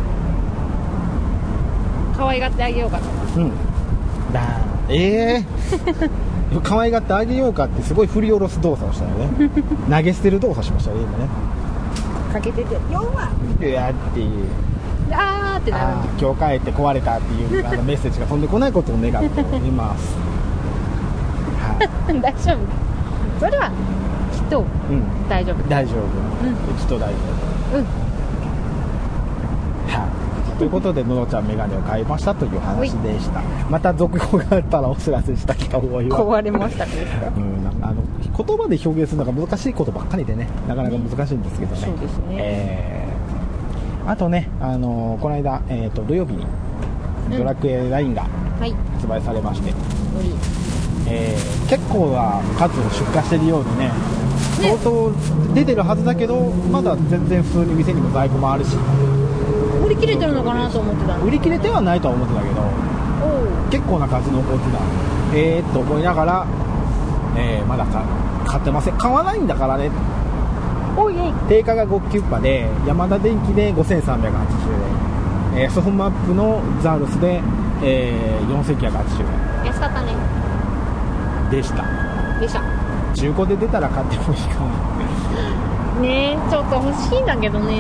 可愛がってあげようかと、うん、 だええー、可愛がってあげようかってすごい振り下ろす動作をしたよね投げ捨てる動作しましたね今ね。 かけてて「よんわ!」 いやっていうあーってなる。 今日帰って壊れたっていうあのメッセージが飛んでこないことを願っておりますは大丈夫。それはきっとうん大丈夫。 大丈夫、 うんきっと大丈夫。 うんはい、ということでののちゃんメガネを買いましたという話でした。また続報があったらお知らせしたいと思います。 壊れましたですか。 うん、なんかあの言葉で表現するのが難しいことばっかりでね、なかなか難しいんですけどね。 そうですね。 えー、あとね、あのー、この間、えー、と土曜日にドラクエラインがはい。 発売されまして、 おい。 えー結構な数を出荷してるようでね、相当出てるはずだけど、まだ全然普通に店にも在庫もあるし、 売り切れてるのかなと思ってたんで売り切れてはないとは思ってたけど、 お結構な数残ってた。えーっと思いながら、えーまだか買ってません。買わないんだからね。 おいえい。 定価がごキュッパで、ヤマダ電機でごせんさんびゃくはちじゅうえん、えーソフマップのザウルスで、えーよんせんきゅうひゃくはちじゅう安かったね。 えんでした。 でした。 中古で出たら買ってもいいかな。 ねえ、ちょっと欲しいんだけどね。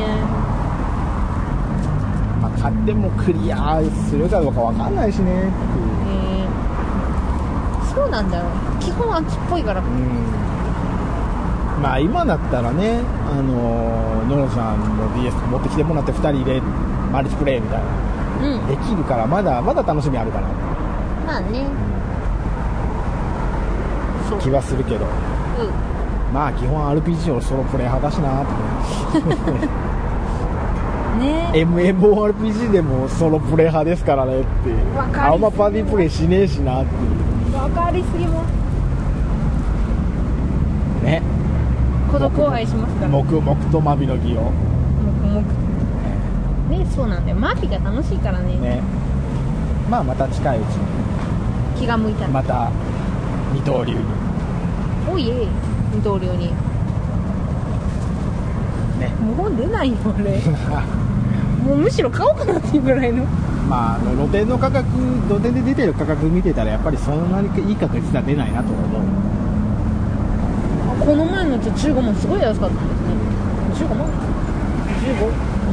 まあ、買ってもクリアするかどうかわかんないしねっていう。 えー、そうなんだよ。基本秋っぽいから。 うんまあ今だったらね、あのー、ののちゃんの ディーエス 持ってきてもらってふたりでマルチプレイみたいな、 うん。 できるからまだまだ楽しみあるかな、 まあね。そう。 気はするけど、 うん。 まあ基本 アールピージー をソロプレイ派だしなってねえ。 エムエムオーアールピージー でもソロプレイ派ですからねっていう。 わかりすぎるあんまパーティープレイしねえしなっていうわかりすぎます。 ね。 孤独を愛しますから。 黙々とマビの儀を黙々。ね、そうなんだよ。マーピが楽しいからね。 ね。まあまた近いうちに気が向いたら。 また二刀流においえ、二刀流に。 ね。 もう本出ないよ、俺。もうむしろ買おうかなっていうぐらいの。 まあ、あの露店の価格、露店で出てる価格見てたらやっぱりそんなにいい確率は出ないなと思う。 この前のやつじゅうごまんすごい安かったんですね。じゅうごまん ?じゅうご?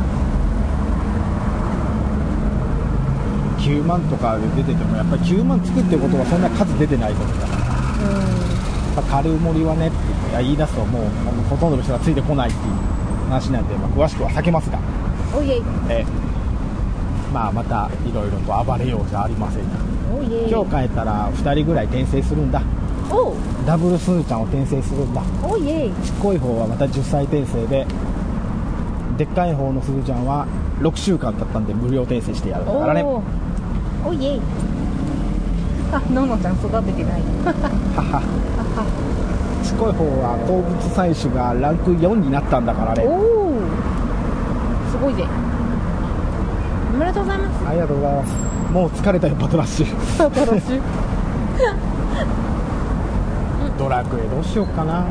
きゅうまんとかで出ててもやっぱりきゅうまんつくってことはそんな数出てないことだから、 うん。 やっぱ軽盛りはねって言い出すともうほとんどの人がついてこないっていう話なんで、まあ、詳しくは避けますが、 おいえい。 えまあまたいろいろと暴れようじゃありませんが、 おいえい。 今日帰ったらふたりぐらい転生するんだ。 おう。 ダブルスーちゃんを転生するんだ。 おいえい。 ちっこい方はまたじゅっさい転生で、でっかい方のスーちゃんはろくしゅうかん経ったんで無料転生してやるんだからね。 おー。おいえい。あ、ののちゃん育ててない。 ははちっこい方は動物採取がランクよんになったんだからね。 おお。すごいぜ。おめでとうございます。 ありがとうございます。もう疲れたよバトラッシュ。 バトラッシュ。 ドラクエどうしようかな。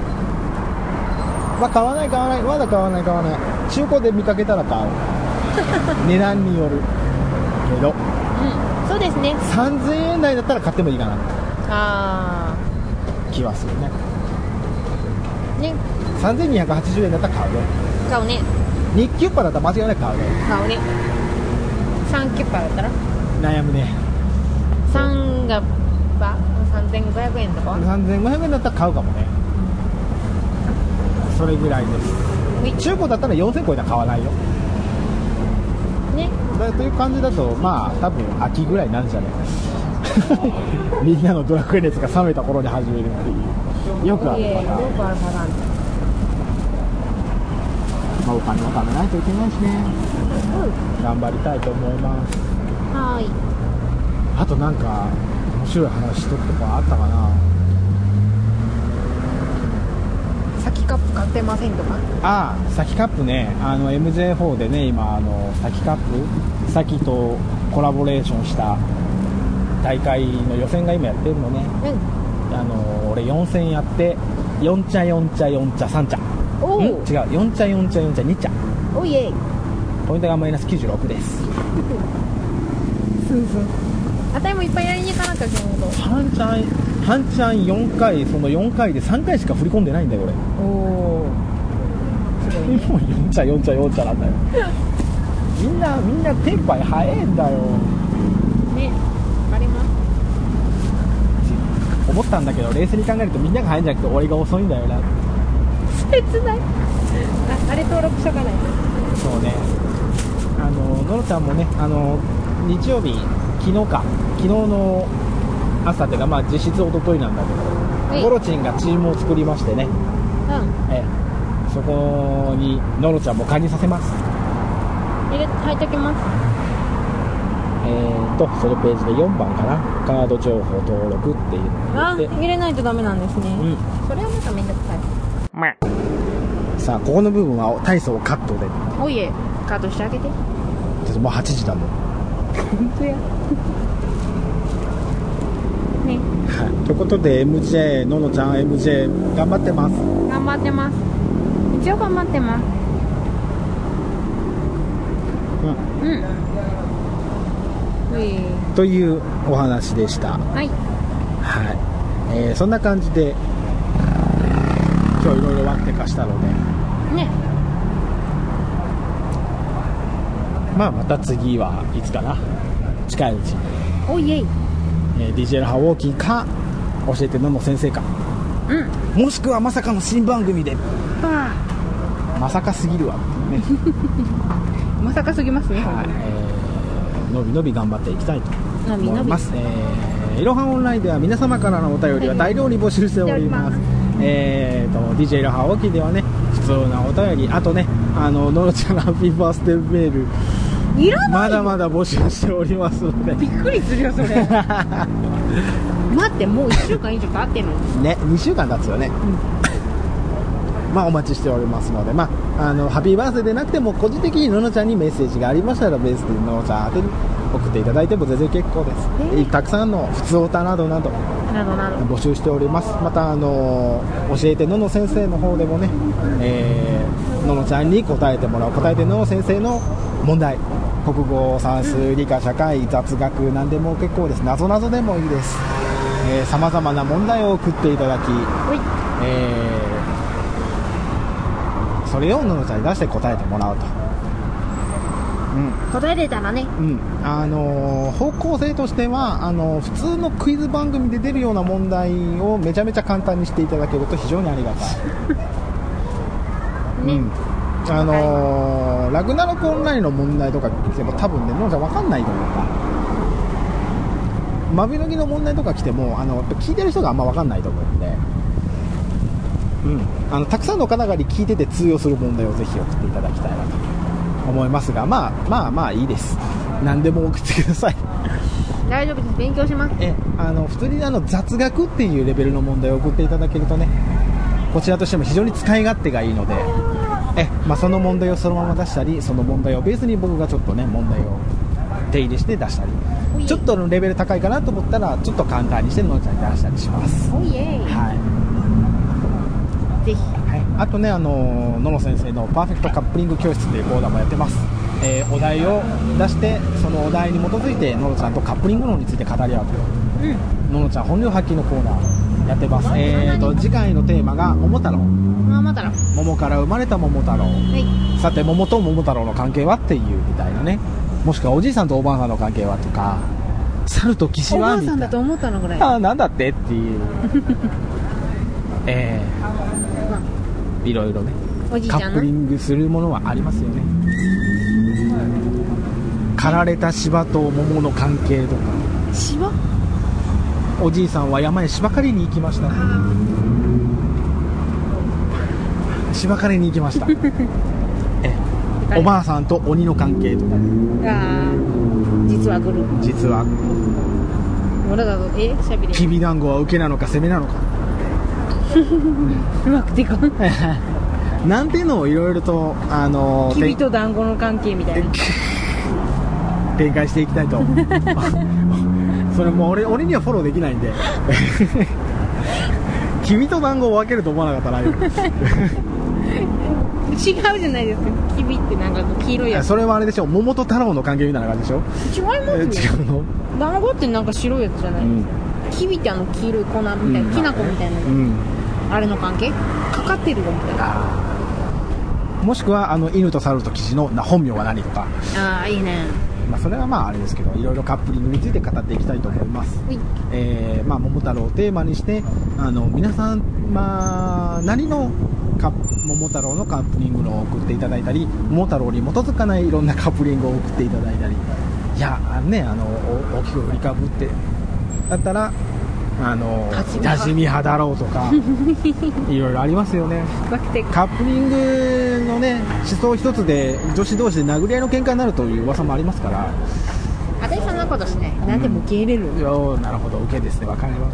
まあ買わない買わないまだ買わない買わない。中古で見かけたら買う。値段によるけど、 うん、そうですね。 さんぜんえん台だったら買ってもいいかなあ気はするね。 ー。ね。 さんぜんにひゃくはちじゅうえんだったら買うよ。 買うね。 日キュッパだったら間違いなく買うよ。 買うね。さんキュッパだったら悩むね。 さんがばさんぜんごひゃくえんとかはさんぜんごひゃくえんだったら買うかもね。それぐらいです。中古だったらよんせん超えたら買わないよ。 ね。 だという感じだと、まあ多分秋ぐらいなんじゃねみんなのドラクエ熱が冷めた頃に始めるっていうよくあるパターン。 よくあるパターン。 まあお金を貯めないといけないしね。 うん。 頑張りたいと思います。 はーい。 あとなんか面白い話しとくとかあったかな。 先カップ買ってませんとか。 ああ、先カップね、あの エムジェーフォー でね、今あの先カップ、先とコラボレーションした大会の予選が今やってるのね。 うん。 あの俺よん戦やって、よん茶よん茶よん茶さん茶。 おお。 ん違う、よん茶よん茶よん茶に茶。 おいえい。 ポイントがマイナスきゅうじゅうろくです。 すんすん。あたりもいっぱいやりに行かなきゃいけないこと。 半チャン、半チャンよんかい、そのよんかいでさんかいしか振り込んでないんだよ俺。 おお。すごいね。 もうよん茶よん茶よん茶なんだよ。みんなみんなテンパイ早いんだよ。 ね。わかります。 思ったんだけど、冷静に考えるとみんなが早いんじゃなくて俺が遅いんだよな。 切ない。あ、あれ登録しとかないと。 そうね、あののろちゃんもね、あの日曜日、昨日か昨日の朝っていうか、まあ実質一昨日なんだけど、ゴロチンがチームを作りましてね、うん、えそこにのろちゃんも加入させます。 入れ入ってきます。 えーとそのページでよんばんかな、カード情報登録っていうのあ、入れないとダメなんですね、うん、それはまためんどくさい、まあ、 さあここの部分は体操カットで、 おいえカットしてあげて。 もうはちじだもん本当やね、 はい、ということで エムジェー ののちゃん エムジェー 頑張ってます。 頑張ってます。一応頑張ってます。うん、うん、 というお話でした。 はい、 はい、えー、そんな感じで今日いろいろワッテカしたのでね、まあまた次はいつかな、近いうちにおいえい、 えー、ディージェー ラハウォーキーか教えてのの先生か、うん、もしくはまさかの新番組で、まさかすぎるわ、ね、 まさかすぎますね、はい、 えー、のびのび頑張っていきたいと思います。のびのび、えー、いろはオンラインでは皆様からのお便りは大量に募集しております。えーと ディージェー いろはウォーキーではね、普通なお便り、あとね、あののろちゃんのハッピーバースデーメールいらない、 まだまだ募集しておりますので、 びっくりするよそれ待って、もういっしゅうかん以上経ってるのね、にしゅうかん経つよね、うん、まあお待ちしておりますので、まあ、あのハッピーバースデーでなくても個人的にののちゃんにメッセージがありましたらベースでののちゃん宛てに送っていただいても全然結構です、えー、たくさんの普通オタなどなどなどなど募集しております。またあの教えてのの先生の方でもね、えー、ののちゃんに答えてもらう、答えてのの先生の問題、国語、算数、理科、社会、雑学、何でも結構です。なぞなぞでもいいです。さまざまな問題を送っていただき、えー、それをののちゃんに出して答えてもらうと、うん、 答えれたらね、 うん、あのー、方向性としてはあのー、普通のクイズ番組で出るような問題をめちゃめちゃ簡単にしていただけると非常にありがたい、ね、うん、あのー、ラグナロクオンラインの問題とか来ても多分ね、のんちゃん分かんないと思うから、マビノギの問題とか来てもあの聞いてる人があんま分かんないと思うんで、うん、あのたくさんの方々に聞いてて通用する問題をぜひ送っていただきたいなと思いますが、まあまあまあいいです、何でも送ってください大丈夫です、勉強します。 えあの普通にあの雑学っていうレベルの問題を送っていただけるとね、こちらとしても非常に使い勝手がいいので、え、まあ、その問題をそのまま出したり、その問題をベースに僕がちょっとね問題を手入れして出したり、ちょっとのレベル高いかなと思ったらちょっと簡単にしてののちゃんに出したりします。 おいえい、 はい、ぜひ、はい、あとね、あののの先生のパーフェクトカップリング教室という講座もやってます。えー、お題を出してそのお題に基づいてののちゃんとカップリング論について語り合うという、うん、ののちゃん本領発揮のコーナーやってます。えーと次回のテーマが桃太郎、 桃太郎、 桃から生まれた桃太郎、はい、さて桃と桃太郎の関係はっていうみたいなね、もしくはおじいさんとおばあさんの関係はとか、猿と騎士はみたいな、おばあさんだと思ったのぐらい、ああなんだってっていうえー、いろいろねおじいちゃんカップリングするものはありますよね。刈られた芝と桃の関係とか、 芝、 おじいさんは山へ芝刈りに行きました、ね、芝刈りに行きましたえおばあさんと鬼の関係とか、 あ実はグル実は俺だとえしゃべりきびだんごは受けなのか攻めなのかうまくてこなんていうのをいろいろとあのきびと団子の関係みたいな展開していきたいとそれもう 俺, 俺にはフォローできないんできびと団子を分けると思わなかったな違うじゃないですか、きびってなんか黄色いやつ、 それはあれでしょ、桃と太郎の関係みたいな感じでしょ。 違いますね、 えー、違うの、 団子ってなんか白いやつじゃない、うん、きびってあの黄色い粉みたいな、うん、きな粉みたいな、うん、あれの関係かかってるよみたいな、 もしくはあの犬と猿と騎士の本名は何とか、 ああいいね、 まあ、それはまああれですけど、いろいろカップリングについて語っていきたいと思います。えーまあ、桃太郎をテーマにして、あの皆さん、まあ、なりのカ桃太郎のカップリングを送っていただいたり、桃太郎に基づかないいろんなカップリングを送っていただいたり、いやね、あの大きく振りかぶってだったら、あの多治見派だろうとかいろいろありますよね。カップリングのね思想一つで女子同士で殴り合いの喧嘩になるという噂もありますから、 私そんなことしない、何でも受け入れる、 うん、なるほど、受けですね、分かります。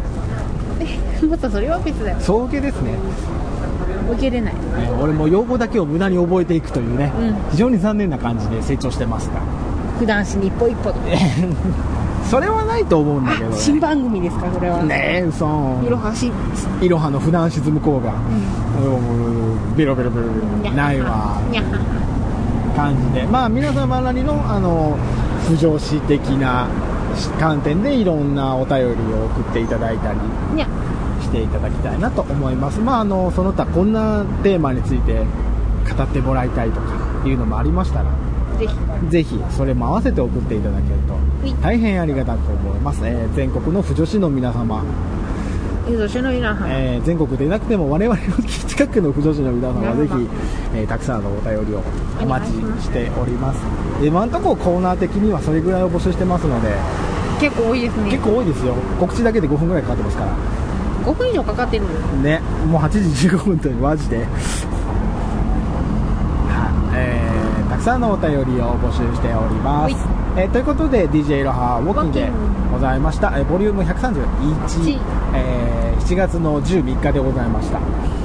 もっとそれは別だよ、 そう受けですね、 受け入れない、 ね、俺も用語だけを無駄に覚えていくというね、うん、非常に残念な感じで成長してますが、 普段しに一歩一歩それはないと思うんだけど、ね、 新番組ですかこれはねえ、嘘、 いろはしいろはの普段沈む方が、うん、ベロベロベロベロないわ感じで、まあ皆様なりのあの不女子的な観点でいろんなお便りを送っていただいたりしていただきたいなと思います。まああのその他こんなテーマについて語ってもらいたいとかいうのもありましたら、ぜひぜひそれも合わせて送っていただけると大変ありがたく思います。えー、全国の不女子の皆様、 不女子の皆様、 えー、全国でなくても我々の近くの不女子の皆様はぜひ、えー、たくさんのお便りをお待ちしております。今のところコーナー的にはそれぐらいを募集してますので、 結構多いですね。結構多いですよ。告知だけでごふんぐらいかかってますから。 ごふん以上かかってるね、もうはちじじゅうごふんというマジではい、えー、たくさんのお便りを募集しております。えー、ということで ディージェー いろはウォーキンでございました。えー、ボリュームひゃくさんじゅういち、えー、しちがつのじゅうみっかでございました。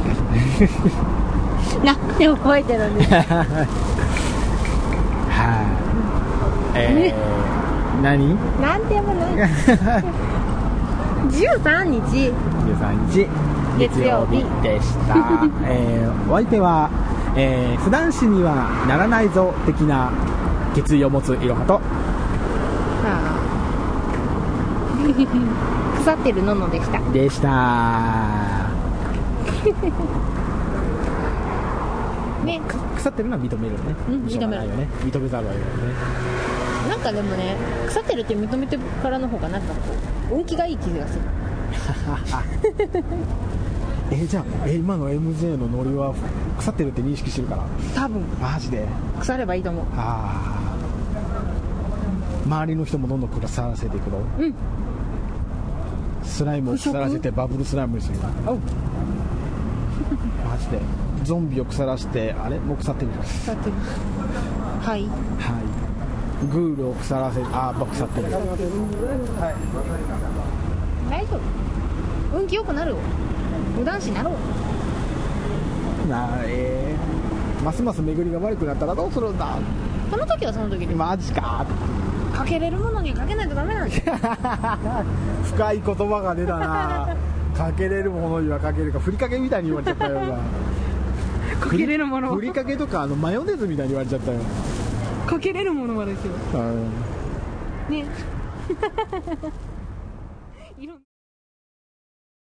なんで覚えてるんですかはい、 あ、えー、何なんでもないじゅうさんにちじゅうさんにち月曜日でした。えー、お相手は、えー、普段子にはならないぞ的な決意を持ついろはと、 腐ってるののでしたでしたね、腐ってるのは認めるよね、 うん、認めるよね、認めざるを得ないよね。 なんかでもね、腐ってるって認めてからの方がなんかこう運気がいい気がするえじゃあえ今の エムジェー のノリは腐ってるって認識してるから、 多分マジで腐ればいいと思う。 あ周りの人もどんどん腐らせていくの、うん、スライムを腐らせてバブルスライムにするおマジでゾンビを腐らしてあれもう腐ってる腐ってるはいはいグールを腐らせあー腐ってるはい大丈夫、運気良くなるよ、無男子になろうなえー、ますます巡りが悪くなったらどうするんだ。 その時はその時でマジかかけれるものにはかけないとダメなんです深い言葉が出たなかけれるものにはかけるか、ふりかけみたいに言われちゃったようなかけれるものふりかけとかあのマヨネーズみたいに言われちゃったよ。 かけれるものはですよね